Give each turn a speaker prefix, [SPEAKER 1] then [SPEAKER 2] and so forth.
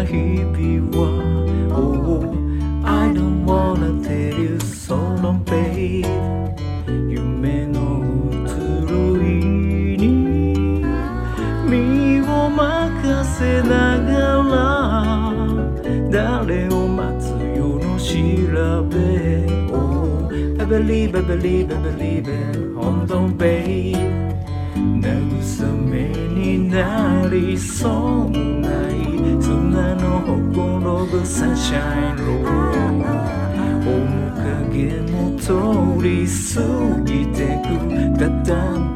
[SPEAKER 1] 日々は Oh, I don't wanna tell you so long, babe 夢の移ろいに身を任せながら誰を待つよの調べ Oh, I believe, I believe, I believe it Hold on, babe 慰めになりそうもない砂の心がサンシャインロー面影も通り過ぎてくただ